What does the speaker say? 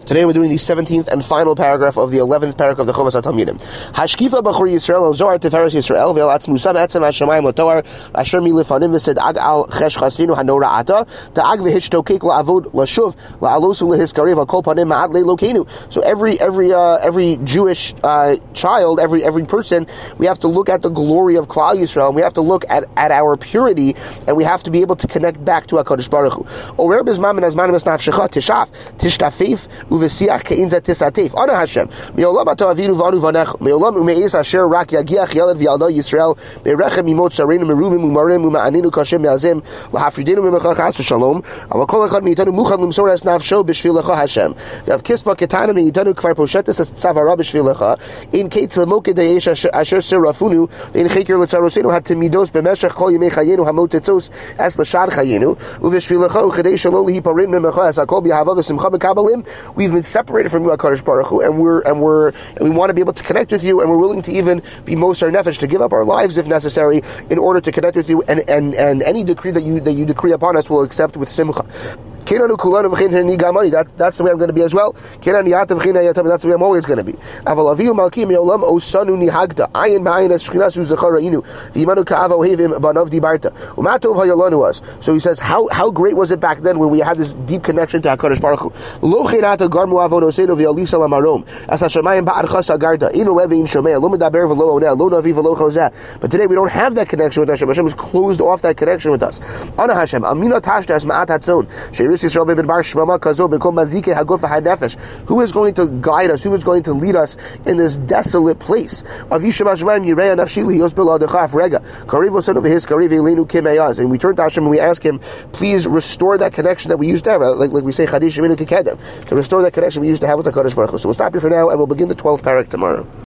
Today we're doing the 17th and final paragraph of the 11th paragraph of the Chovas HaTalmidim. Hashkifa b'chor Yisrael al Zohar Tiferes Yisrael ve'al atzmusam etzem hashamayim l'toar asher milifanim v'sed'ag al chesh chasinu hanora ata da'ag v'hishtokek la'avod l'shuv la'alosu lehiskarev al kol panim ma'ad le'lokenu. So every Jewish child, every person, we have to look at the glory of Klal Yisrael, and we have to look at our purity, and we have to be able to connect back to HaKadosh Baruch Hu. Orer b'zman min hazman v'snafshecha tishaf tishtafif uvesiach keinza tisatef. Ana Hashem me'olam ato avinu v'anu v'anecha me'olam u'me'ez asher rak yagiach yalad v'yalda Yisrael me'rechem imot sarenu merubim u'marim u'ma'aninu kashem me'azim l'hafridenu me'mecha chas v'shalom aval kol echad me'itanu muchad l'msor es nafsho b'shvil lecha Hashem v'av kispa ketana me'itanu kvar poshetes es tzavara b'shvil lecha in keitz l'moked ha'yesh asher sirafunu in chekir l'tzarosenu hatimidos b'meshech kol yemei chayenu hamotetzos es l'shad chayenu uv'shvil lecha uchedei shalom lihiparim me'mecha es hakol b'yahava v'simcha b'kabalim. We've been separated from you, HaKadosh Baruch Hu, and we want to be able to connect with you, and we're willing to even be Moser Nefesh, to give up our lives if necessary in order to connect with you, and any decree that you decree upon us will accept with simcha. That's the way I'm going to be as well. That's the way I'm always going to be. So he says, how great was it back then when we had this deep connection to HaKadosh Baruch Hu? But today we don't have that connection with Hashem. Hashem has closed off that connection with us. Who is going to guide us? Who is going to lead us in this desolate place? And we turn to Hashem and we ask Him, please restore that connection that we used to have, like we say, to restore that connection we used to have with the Kadosh Baruch Hu. So we'll stop here for now, and we'll begin the 12th parak tomorrow.